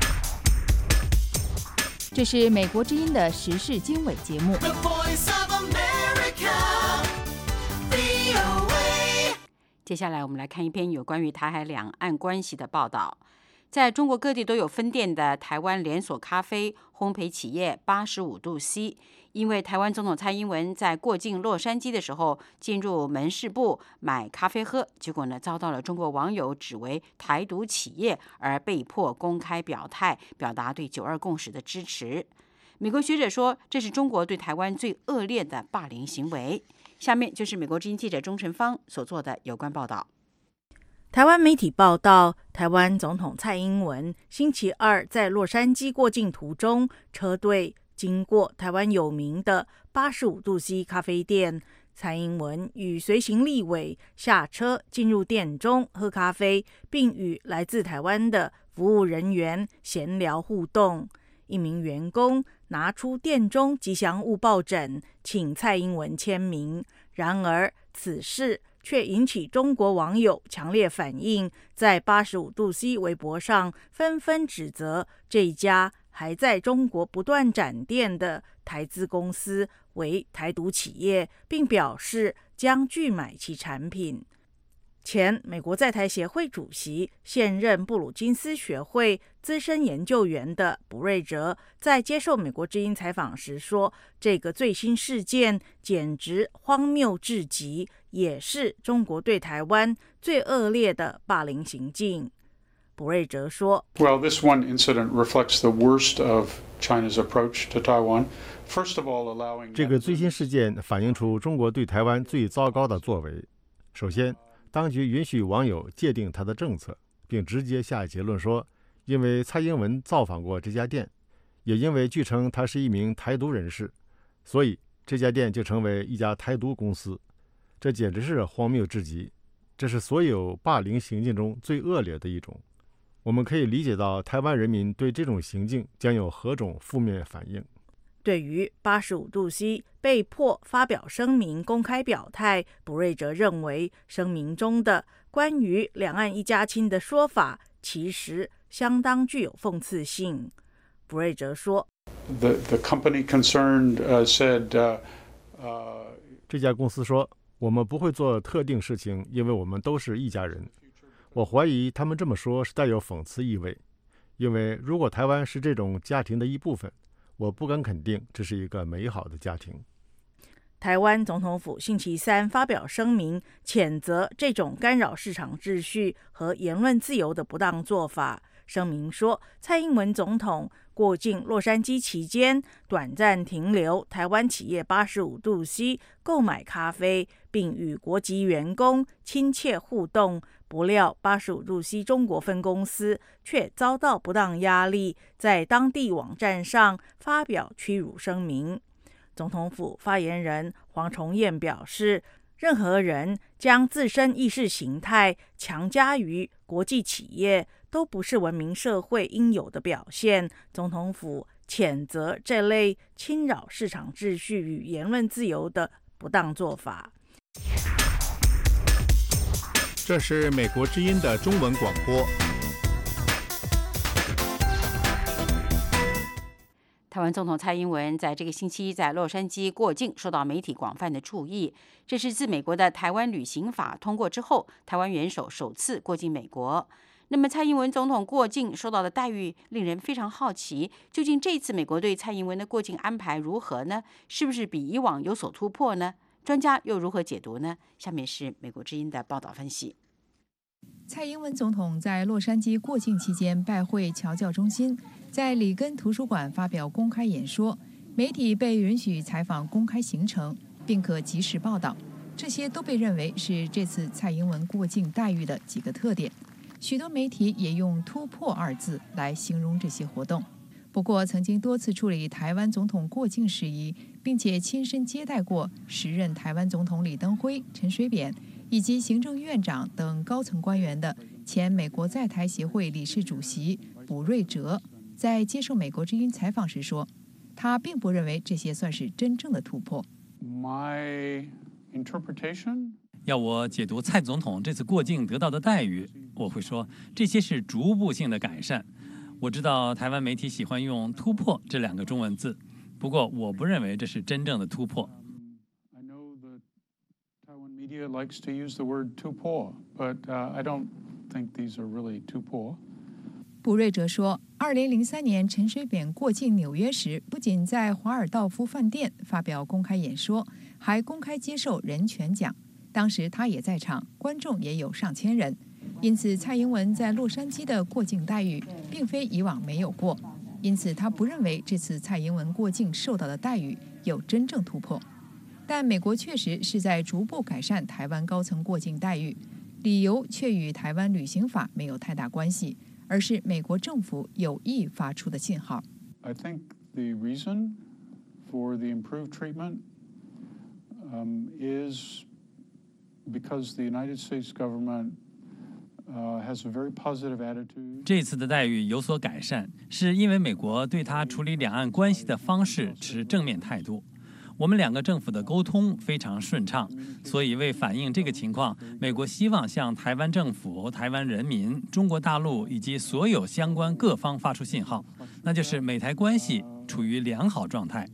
这是美国之音的时事经纬节目。 接下来我们来看一篇有关于台海两岸关系的报道。在中国各地都有分店的台湾连锁咖啡烘焙企业85度C，因为台湾总统蔡英文在过境洛杉矶的时候进入门市部买咖啡喝，结果呢遭到了中国网友指为台独企业，而被迫公开表态，表达对9·2共识的支持。美国学者说，这是中国对台湾最恶劣的霸凌行为。下面就是美国之音记者钟成芳所做的有关报道。 台湾媒体报道，台湾总统蔡英文星期二在洛杉矶过境途中，车队经过台湾有名的85度C 咖啡店，蔡英文与随行立委下车进入店中喝咖啡，并与来自台湾的服务人员闲聊互动。一名员工拿出店中吉祥物抱枕，请蔡英文签名。然而，此事却引起中国网友强烈反应，在85度C 微博上纷纷指责这一家还在中国不断展店的台资公司为台独企业，并表示将拒买其产品。前美国在台协会主席、现任布鲁金斯学会资深研究员的卜瑞哲在接受美国之音采访时说，这个最新事件简直荒谬至极，也是中国对台湾最恶劣的霸凌行径。卜瑞哲说 Well, this one incident reflects the worst of China's approach to Taiwan. First of all, allowing 这个最新事件反映出中国对台湾最糟糕的作为。首先，当局允许网友界定他的政策，并直接下结论说，因为蔡英文造访过这家店，也因为据称他是一名台独人士，所以这家店就成为一家台独公司。这简直是荒谬至极，这是所有霸凌行径中最恶劣的一种。我们可以理解到台湾人民对这种行径将有何种负面反应。 对于85度C 被迫发表声明公开表态，卜瑞哲认为声明中的关于两岸一家亲的说法其实相当具有讽刺性。卜瑞哲说 The company concerned said 这家公司说，我们不会做特定事情，因为我们都是一家人。我怀疑他们这么说是带有讽刺意味，因为如果台湾是这种家庭的一部分，我不敢肯定这是一个美好的家庭。 台湾总统府星期三发表声明，谴责这种干扰市场秩序和言论自由的不当做法。声明说，蔡英文总统过境洛杉矶期间，短暂停留台湾企业85度C购买咖啡，并与国籍员工亲切互动。不料85度C中国分公司却遭到不当压力，在当地网站上发表屈辱声明。总统府发言人黄崇彦表示，任何人将自身意识形态强加于国际企业，都不是文明社会应有的表现。总统府谴责这类侵扰市场秩序与言论自由的不当做法。 这是美国之音的中文广播。 台湾总统蔡英文在这个星期在洛杉矶过境，受到媒体广泛的注意。这是自美国的台湾旅行法通过之后，台湾元首首次过境美国。那么蔡英文总统过境受到的待遇令人非常好奇，究竟这次美国对蔡英文的过境安排如何呢？是不是比以往有所突破呢？专家又如何解读呢？下面是美国之音的报道分析。 蔡英文总统在洛杉矶过境期间拜会侨教中心，在里根图书馆发表公开演说，媒体被允许采访公开行程，并可及时报道。这些都被认为是这次蔡英文过境待遇的几个特点。许多媒体也用突破2字来形容这些活动。不过，曾经多次处理台湾总统过境事宜，并且亲身接待过时任台湾总统李登辉、陈水扁以及行政院长等高层官员的前美国在台协会理事主席卜瑞哲，在接受美国之音采访时说，他并不认为这些算是真正的突破。 My interpretation? 要我解读蔡总统这次过境得到的待遇，我会说这些是逐步性的改善。我知道台湾媒体喜欢用“突破”这2个中文字，不过我不认为这是真正的突破。 I know the Taiwan media likes to use the word 突破, but I don't think these are really 突破。 卜瑞哲说，2003年陈水扁过境纽约时，不仅在华尔道夫饭店发表公开演说，还公开接受人权奖。当时他也在场，观众也有上千人。因此，蔡英文在洛杉矶的过境待遇并非以往没有过，因此他不认为这次蔡英文过境受到的待遇有真正突破。但美国确实是在逐步改善台湾高层过境待遇，理由却与台湾旅行法没有太大关系，而是美国政府有意发出的信号。 I think the reason for the improved treatment is because the United States government has a very positive attitude. 这次的待遇有所改善，是因为美国对他处理两岸关系的方式持正面态度。 我们两个政府的沟通非常顺畅，所以为反映这个情况，美国希望向台湾政府、台湾人民、中国大陆以及所有相关各方发出信号，那就是美台关系处于良好状态。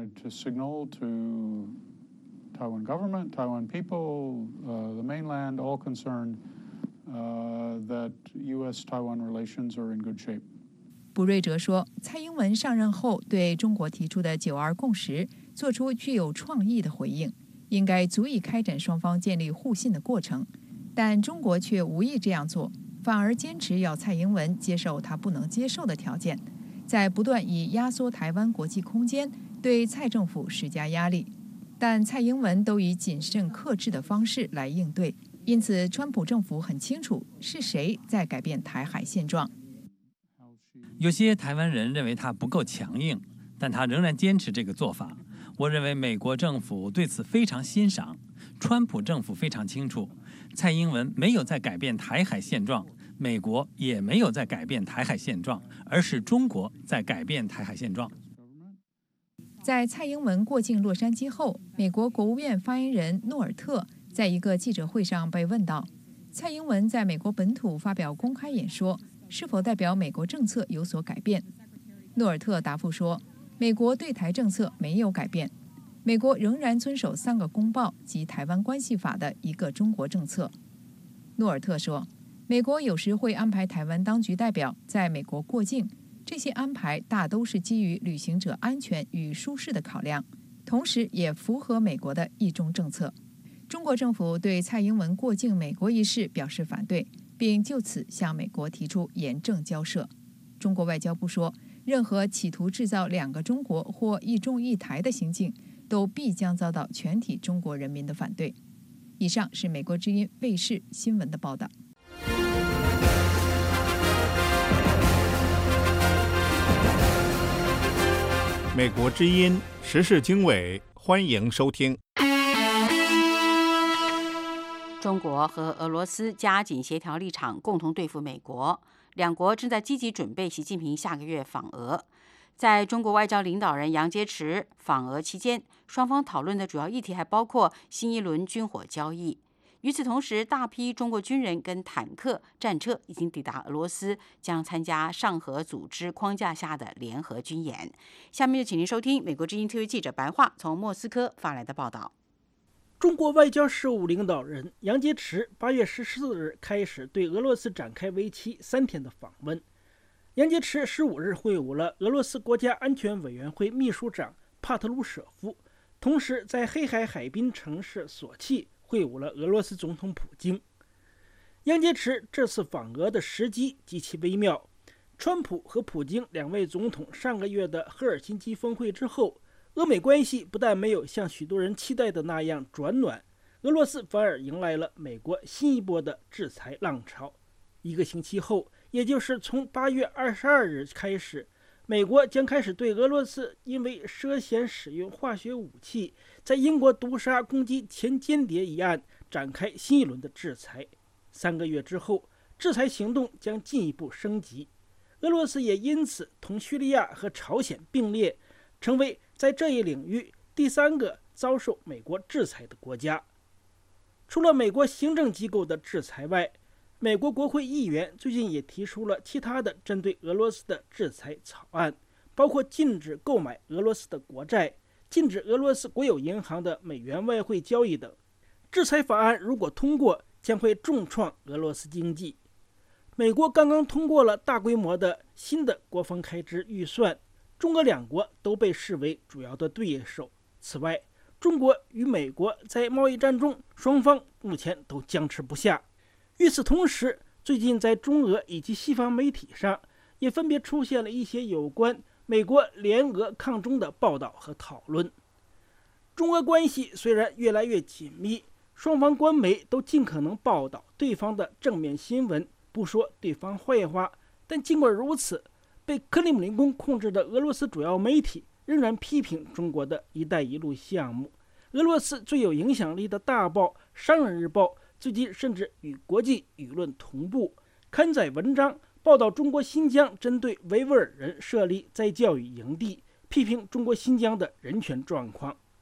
Taiwan government, Taiwan people, the mainland, all concerned, that U.S.-Taiwan relations are in good shape. 卜瑞哲说，蔡英文上任后对中国提出的9·2共识做出具有创意的回应，应该足以开展双方建立互信的过程，但中国却无意这样做，反而坚持要蔡英文接受他不能接受的条件，在不断以压缩台湾国际空间对蔡政府施加压力。但蔡英文都以谨慎克制的方式来应对，因此川普政府很清楚是谁在改变台海现状。 有些台湾人认为他不够强硬，但他仍然坚持这个做法。我认为美国政府对此非常欣赏，川普政府非常清楚，蔡英文没有在改变台海现状，美国也没有在改变台海现状，而是中国在改变台海现状。 在蔡英文过境洛杉矶后，美国国务院发言人诺尔特在一个记者会上被问到，蔡英文在美国本土发表公开演说，是否代表美国政策有所改变？诺尔特答复说，美国对台政策没有改变，美国仍然遵守3个公报及台湾关系法的一个中国政策。诺尔特说，美国有时会安排台湾当局代表在美国过境，这些安排大都是基于旅行者安全与舒适的考量，同时也符合美国的一中政策。中国政府对蔡英文过境美国一事表示反对，并就此向美国提出严正交涉。中国外交部说，任何企图制造2个中国或一中一台的行径，都必将遭到全体中国人民的反对。以上是美国之音卫视新闻的报道。 美国之音时事经纬，欢迎收听。 中国和俄罗斯加紧协调立场，共同对付美国。两国正在积极准备习近平下个月访俄。在中国外交领导人杨洁篪访俄期间，双方讨论的主要议题还包括新一轮军火交易。与此同时，大批中国军人跟坦克、战车已经抵达俄罗斯，将参加上合组织框架下的联合军演。下面就请您收听美国之音特约记者白桦从莫斯科发来的报道。 中国外交事务领导人杨洁篪8月14日开始对俄罗斯展开为期3天的访问。杨洁篪15日会晤了俄罗斯国家安全委员会秘书长帕特鲁舍夫，同时在黑海海滨城市索契会晤了俄罗斯总统普京。杨洁篪这次访俄的时机极其微妙，川普和普京2位总统上个月的赫尔辛基峰会之后，俄美关系不但没有像许多人期待的那样转暖，俄罗斯反而迎来了美国新一波的制裁浪潮。1个星期后，也就是从8月22日开始，美国将开始对俄罗斯因为涉嫌使用化学武器在英国毒杀攻击前间谍一案展开新一轮的制裁。3个月之后，制裁行动将进一步升级，俄罗斯也因此同叙利亚和朝鲜并列，成为在这一领域第3个遭受美国制裁的国家。除了美国行政机构的制裁外，美国国会议员最近也提出了其他的针对俄罗斯的制裁草案，包括禁止购买俄罗斯的国债、禁止俄罗斯国有银行的美元外汇交易等。制裁法案如果通过，将会重创俄罗斯经济。美国刚刚通过了大规模的新的国防开支预算，中俄2国都被视为主要的对手。此外，中国与美国在贸易战中，双方目前都僵持不下。与此同时，最近在中俄以及西方媒体上也分别出现了一些有关美国联俄抗中的报道和讨论。中俄关系虽然越来越紧密，双方官媒都尽可能报道对方的正面新闻，不说对方坏话，但尽管如此，被克里姆林宫控制的俄罗斯主要媒体仍然批评中国的一带一路项目。俄罗斯最有影响力的大报《商人日报》最近甚至与国际舆论同步，刊载文章报道中国新疆针对维吾尔人设立再教育营地，批评中国新疆的人权状况。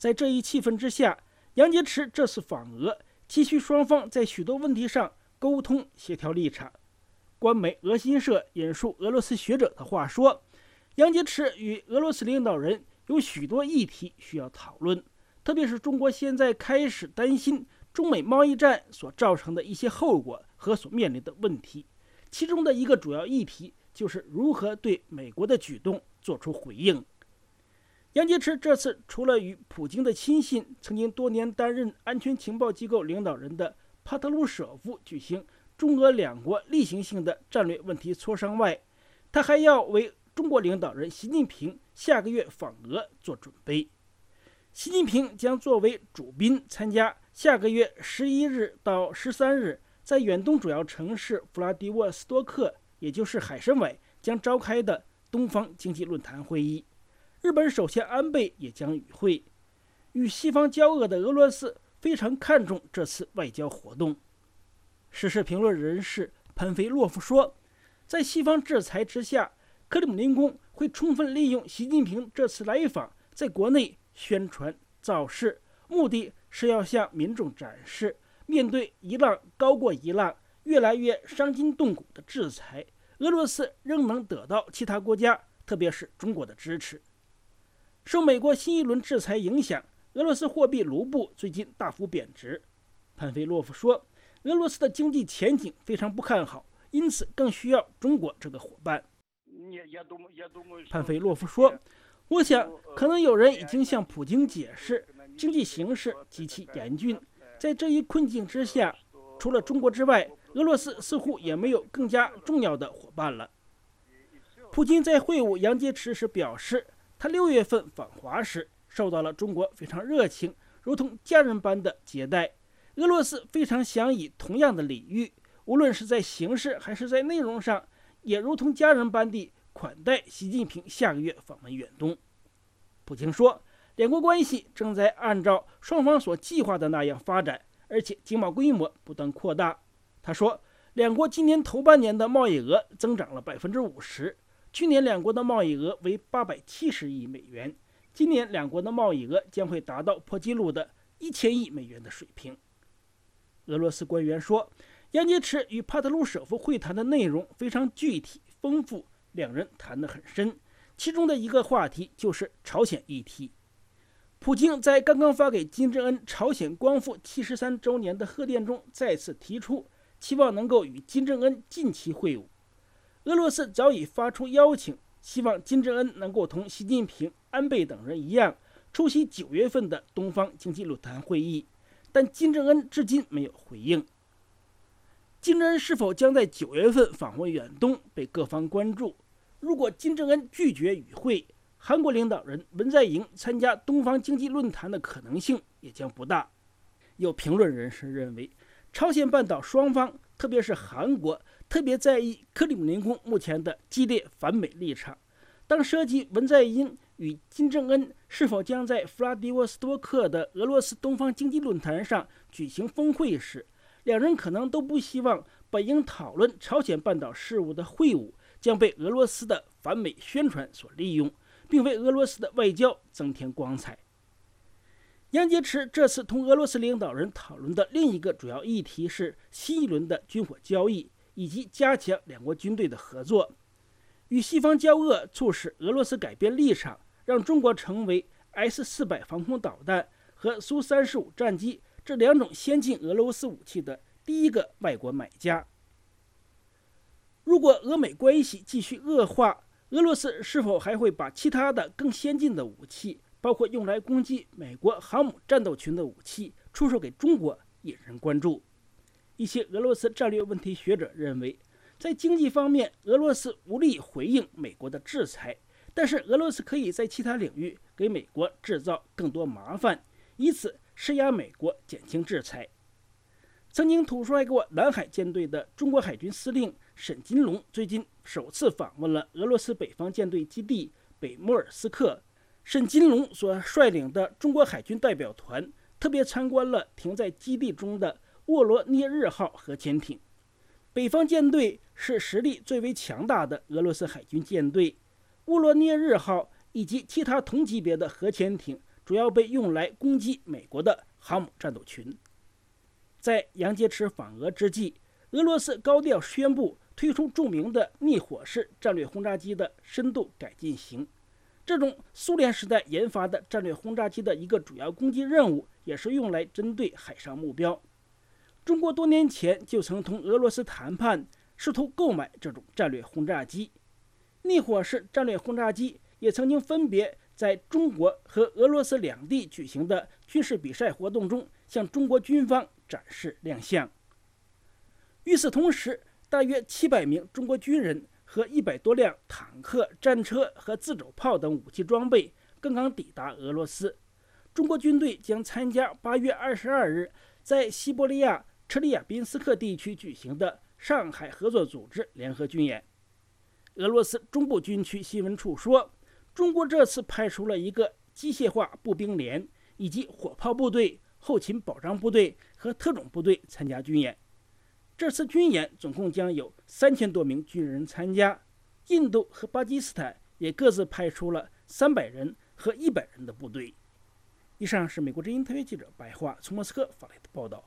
在这一气氛之下，杨洁篪这次访俄，期许双方在许多问题上沟通协调立场。官媒俄新社引述俄罗斯学者的话说，杨洁篪与俄罗斯领导人有许多议题需要讨论，特别是中国现在开始担心中美贸易战所造成的一些后果和所面临的问题，其中的一个主要议题就是如何对美国的举动做出回应。杨洁篪这次除了与普京的亲信、曾经多年担任安全情报机构领导人的帕特鲁舍夫举行中俄两国例行性的战略问题磋商外，他还要为中国领导人习近平下个月访俄做准备。习近平将作为主宾参加下个月11日到13日在远东主要城市弗拉迪沃斯多克，也就是海参崴将召开的东方经济论坛会议。日本首相安倍也将与会。与西方交恶的俄罗斯非常看重这次外交活动。时事评论人士潘菲洛夫说，在西方制裁之下，克里姆林宫会充分利用习近平这次来访，在国内宣传造势，目的是要向民众展示，面对一浪高过一浪、越来越伤筋动骨的制裁，俄罗斯仍能得到其他国家，特别是中国的支持。受美国新一轮制裁影响，俄罗斯货币卢布最近大幅贬值。潘菲洛夫说，俄罗斯的经济前景非常不看好，因此更需要中国这个伙伴。潘菲洛夫说，我想可能有人已经向普京解释，经济形势极其严峻，在这一困境之下，除了中国之外，俄罗斯似乎也没有更加重要的伙伴了。普京在会晤杨洁篪时表示，他6月份访华时受到了中国非常热情，如同家人般的接待。俄罗斯非常想以同样的礼遇，无论是在形式还是在内容上，也如同家人般地款待习近平下个月访问远东。普京说，两国关系正在按照双方所计划的那样发展，而且经贸规模不断扩大。他说，两国今年头半年的贸易额增长了50%，去年两国的贸易额为870亿美元，今年两国的贸易额将会达到破纪录的1000亿美元的水平。俄罗斯官员说，杨洁篪与帕特鲁舍夫会谈的内容非常具体丰富，两人谈得很深，其中的一个话题就是朝鲜议题。普京在刚刚发给金正恩朝鲜光复73周年的贺电中再次提出，期望能够与金正恩近期会晤。俄罗斯早已发出邀请，希望金正恩能够同习近平、安倍等人一样出席9月份的东方经济论坛会议，但金正恩至今没有回应。金正恩是否将在9月份访问远东被各方关注。如果金正恩拒绝与会，韩国领导人文在寅参加东方经济论坛的可能性也将不大。有评论人士认为，朝鲜半岛双方，特别是韩国，特别在意克里姆林宫目前的激烈反美立场。当涉及文在寅与金正恩是否将在弗拉迪沃斯多克的俄罗斯东方经济论坛上举行峰会时，两人可能都不希望本应讨论朝鲜半岛事务的会晤将被俄罗斯的反美宣传所利用，并为俄罗斯的外交增添光彩。杨洁篪这次同俄罗斯领导人讨论的另一个主要议题是新一轮的军火交易，以及加强两国军队的合作。与西方交恶促使俄罗斯改变立场，让中国成为 S-400 防空导弹和苏35战机这两种先进俄罗斯武器的第一个外国买家。如果俄美关系继续恶化，俄罗斯是否还会把其他的更先进的武器，包括用来攻击美国航母战斗群的武器，出售给中国，引人关注。一些俄罗斯战略问题学者认为，在经济方面，俄罗斯无力回应美国的制裁，但是俄罗斯可以在其他领域给美国制造更多麻烦，以此施压美国减轻制裁。曾经统帅过南海舰队的中国海军司令沈金龙最近首次访问了俄罗斯北方舰队基地北莫尔斯克。沈金龙所率领的中国海军代表团特别参观了停在基地中的沃罗涅日号核潜艇。北方舰队是实力最为强大的俄罗斯海军舰队，沃罗涅日号以及其他同级别的核潜艇主要被用来攻击美国的航母战斗群。在杨洁篪访俄之际，俄罗斯高调宣布推出著名的逆火式战略轰炸机的深度改进型。这种苏联时代研发的战略轰炸机的一个主要攻击任务，也是用来针对海上目标。中国多年前就曾同俄罗斯谈判，试图购买这种战略轰炸机。逆火式战略轰炸机也曾经分别在中国和俄罗斯两地举行的军事比赛活动中向中国军方展示亮相。与此同时，大约700名中国军人和100多辆坦克、战车和自走炮等武器装备刚刚抵达俄罗斯。中国军队将参加8月22日在西伯利亚车里亚宾斯克地区举行的上海合作组织联合军演。俄罗斯中部军区新闻处说，中国这次派出了一个机械化步兵连以及火炮部队、后勤保障部队和特种部队参加军演。这次军演总共将有3000多名军人参加，印度和巴基斯坦也各自派出了300人和100人的部队。以上是美国之音特约记者白桦从莫斯科发来的报道。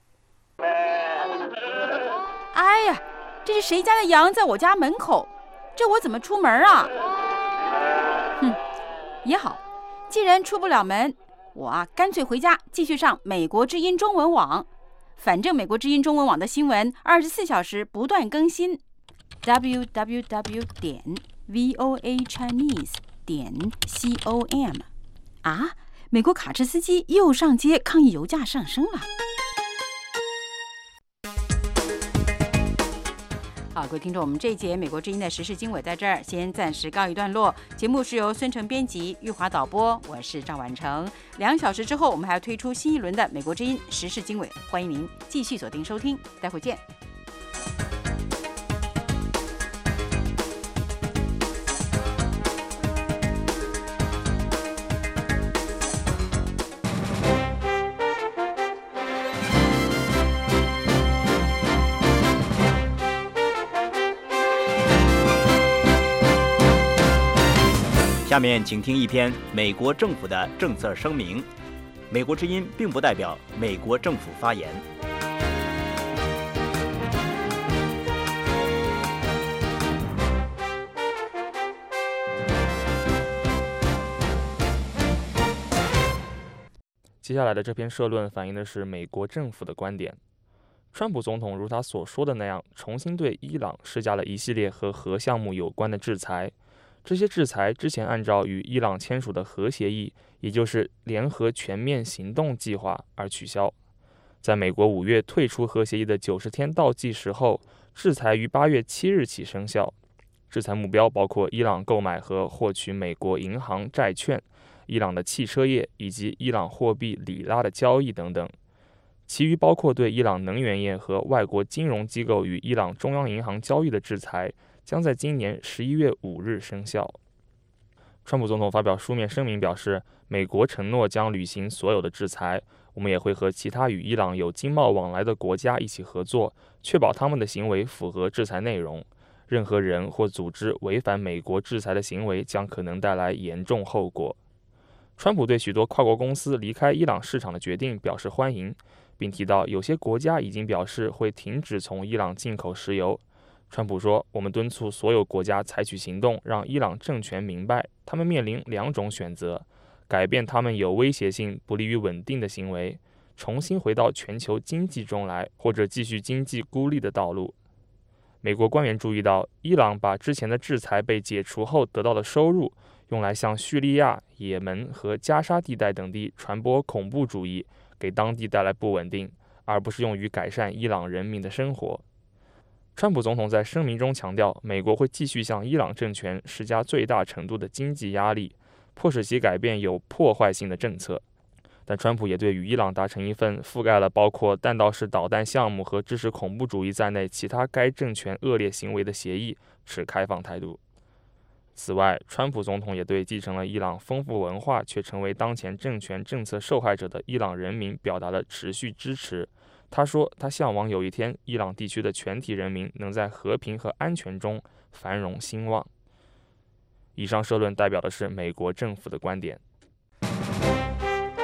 哎呀，这是谁家的羊在我家门口？这我怎么出门啊？也好，既然出不了门，我干脆回家继续上美国之音中文网。反正美国之音中文网的新闻24小时不断更新 www.voachinese.com 啊，美国卡车司机又上街抗议油价上升了。好，各位听众，我们这一节美国之音的时事经纬在这儿先暂时告一段落。节目是由孙成编辑，玉华导播，我是赵婉成。2小时之后，我们还要推出新一轮的美国之音时事经纬，欢迎您继续锁定收听，待会见。 下面请听一篇美国政府的政策声明。美国之音并不代表美国政府发言。 接下来的这篇社论反映的是美国政府的观点。川普总统如他所说的那样，重新对伊朗施加了一系列和核项目有关的制裁。这些制裁之前按照与伊朗签署的核协议，也就是联合全面行动计划而取消。在美国5月退出核协议的90天倒计时后，制裁于8月7日起生效。制裁目标包括伊朗购买和获取美国银行债券、伊朗的汽车业以及伊朗货币里拉的交易等等。其余包括对伊朗能源业和外国金融机构与伊朗中央银行交易的制裁，将在今年11月5日生效。川普总统发表书面声明表示，美国承诺将履行所有的制裁，我们也会和其他与伊朗有经贸往来的国家一起合作，确保他们的行为符合制裁内容。任何人或组织违反美国制裁的行为将可能带来严重后果。川普对许多跨国公司离开伊朗市场的决定表示欢迎，并提到有些国家已经表示会停止从伊朗进口石油。川普说，我们敦促所有国家采取行动，让伊朗政权明白他们面临2种选择：改变他们有威胁性、不利于稳定的行为，重新回到全球经济中来，或者继续经济孤立的道路。美国官员注意到，伊朗把之前的制裁被解除后得到的收入，用来向叙利亚、也门和加沙地带等地传播恐怖主义，给当地带来不稳定，而不是用于改善伊朗人民的生活。川普总统在声明中强调，美国会继续向伊朗政权施加最大程度的经济压力，迫使其改变有破坏性的政策。但川普也对与伊朗达成一份覆盖了包括弹道式导弹项目和支持恐怖主义在内其他该政权恶劣行为的协议持开放态度。此外，川普总统也对继承了伊朗丰富文化却成为当前政权政策受害者的伊朗人民表达了持续支持。他说，他向往有一天伊朗地区的全体人民能在和平和安全中繁荣兴旺。以上社论代表的是美国政府的观点。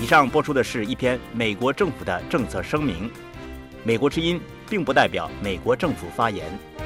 以上播出的是一篇美国政府的政策声明。美国之音并不代表美国政府发言。